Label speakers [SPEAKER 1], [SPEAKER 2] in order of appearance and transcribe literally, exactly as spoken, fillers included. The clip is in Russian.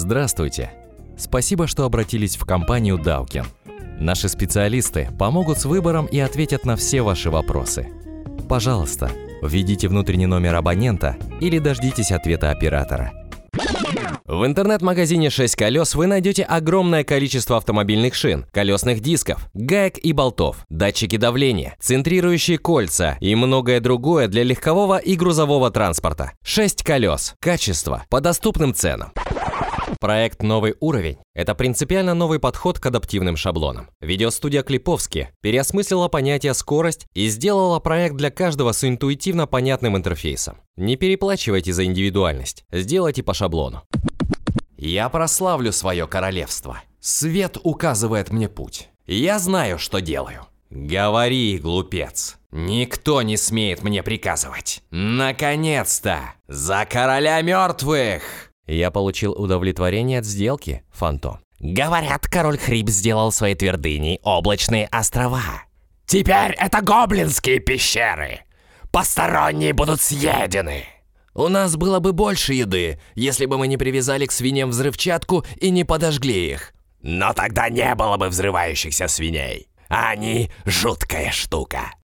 [SPEAKER 1] Здравствуйте! Спасибо, что обратились в компанию Dawkin. Наши специалисты помогут с выбором и ответят на все ваши вопросы. Пожалуйста, введите внутренний номер абонента или дождитесь ответа оператора. В интернет-магазине шесть колес вы найдете огромное количество автомобильных шин, колесных дисков, гаек и болтов, датчики давления, центрирующие кольца и многое другое для легкового и грузового транспорта. шесть колес. Качество по доступным ценам. Проект «Новый уровень» — это принципиально новый подход к адаптивным шаблонам. Видеостудия Клиповски переосмыслила понятие «скорость» и сделала проект для каждого с интуитивно понятным интерфейсом. Не переплачивайте за индивидуальность, сделайте по шаблону. Я прославлю свое королевство. Свет указывает мне путь. Я знаю, что делаю. Говори, глупец. Никто не смеет мне приказывать. Наконец-то! За короля мертвых! Я получил удовлетворение от сделки, Фантом. Говорят, король Хрип сделал своей твердыней облачные острова. Теперь это гоблинские пещеры. Посторонние будут съедены. У нас было бы больше еды, если бы мы не привязали к свиньям взрывчатку и не подожгли их. Но тогда не было бы взрывающихся свиней. Они жуткая штука.